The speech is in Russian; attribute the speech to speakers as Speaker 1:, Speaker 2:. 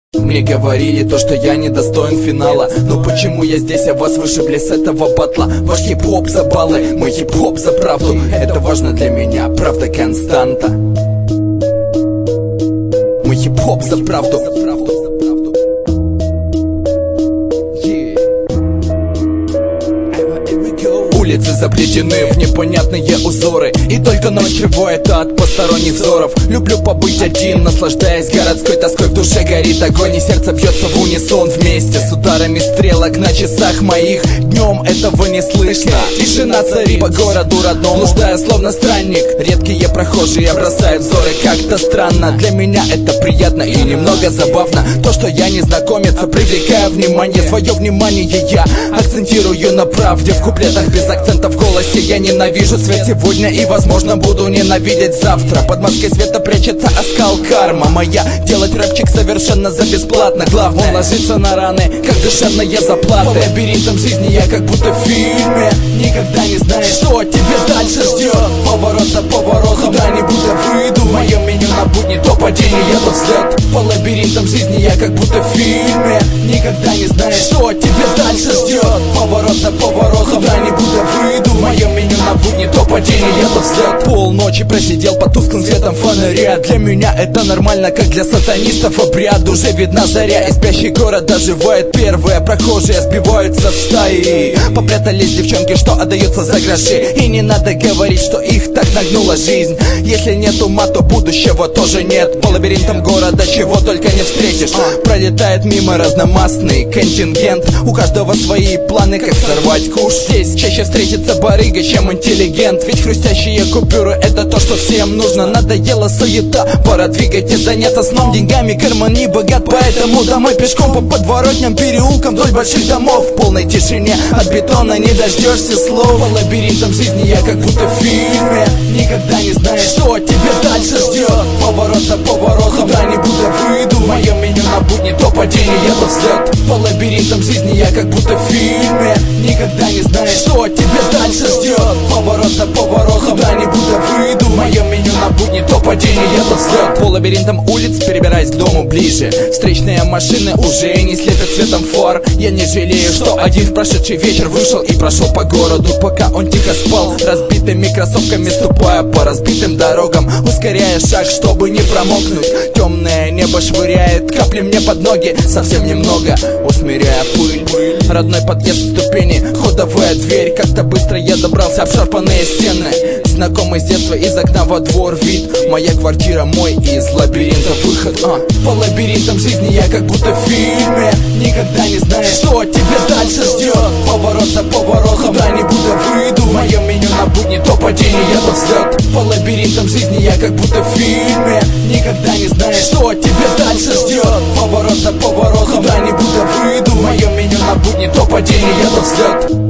Speaker 1: Мне говорили то, что я недостоин финала. Но почему я здесь, а вас вышибли с этого батла? Ваш хип-хоп за баллы, мой хип-хоп за правду. Это важно для меня, правда константа. Мой хип-хоп за правду. Улицы заплетены в непонятные узоры, и только ночь скрывает от посторонних взоров. Люблю побыть один, наслаждаясь городской тоской. В душе горит огонь, и сердце бьется в унисон вместе с ударами стрелок на часах моих. Днем этого не слышно, тишина царит по городу родному. Блуждая словно странник, редкие прохожие бросают взоры. Как-то странно, для меня это приятно и немного забавно. То, что я незнакомец, привлекая внимание. Свое внимание я акцентирую на правде. В куплетах без акцента в голосе я ненавижу свет сегодня и, возможно, буду ненавидеть завтра. Под маской света прячется оскал карма моя. Делать рэпчик совершенно за бесплатно. Главное, он ложится на раны, как душевные заплаты. По лабиринтам жизни я как будто в фильме. Никогда не знаешь, что тебя дальше ждет. Поворот за поворотом, куда-нибудь я выйду. В моем меню на будни то падение, то взлет. По лабиринтам жизни я как будто в фильме. Никогда не знаешь, что тебя дальше ждет. Поворот за поворотом, куда-нибудь я выйду. В моем меню на будни то падение, то взлет. Полночи просидел под тусклым светом фонаря. Для меня это нормально, как для сатанистов обряд. Уже видна заря, и спящий город доживает. Первые прохожие сбиваются в стаи. Попрятались девчонки, что отдаются за гроши. И не надо говорить, что их так нагнула жизнь. Если нет ума, то будущего тоже нет. По лабиринтам города чего только не встретишь. Пролетает мимо разномастный контингент. У каждого свои планы, как сорвать куш. Здесь чаще встретится барыга, чем интеллигент. Ведь хрустящие купюры — это то, что всем нужно. Надоела суета, пора двигать и заняться сном. Деньгами карман не богат, поэтому домой пешком. По подворотням, переулкам, вдоль больших домов. В полной тишине от бетона не дождешься слов. По лабиринтам жизни я как будто в фильме. Никогда не знаешь, что тебя дальше ждет. Поворот за поворотом, куда-нибудь я выйду. В моем меню на будни то падение, то взлет. По лабиринтам жизни я как будто в фильме. Никогда не знаешь, что тебя дальше ждет. Поворот за поворотом, куда-нибудь я выйду. В моем меню на будни то падение, то взлет. По лабиринтам улиц, перебираясь к дому ближе. Встречные машины уже не слепят светом фар. Я не жалею, что один в прошедший вечер вышел и прошел по городу, пока он тихо спал, разбитыми кроссовками ступая по разбитым дорогам, ускоряя шаг, чтобы не промокнуть. Темное небо швыряет капли мне под ноги, совсем немного усмиряя пыль. Родной подъезд, ступени, ходовая дверь. Как-то быстро я добрался, обшарпанные стены. Знакомый с детства, из окна во двор вид. Моя квартира, мой из лабиринта выход. По лабиринтам жизни я как будто в фильме. Никогда не знаешь, что тебя дальше ждет. Поворот за поворотом, куда-нибудь я выйду. В моем меню на будни то падение, то взлет. По лабиринтам жизни я как будто в фильме. Никогда не знаешь, что тебя дальше ждет. Поворот за поворотом, куда-нибудь я выйду. В моем меню на будни то падение, то взлет.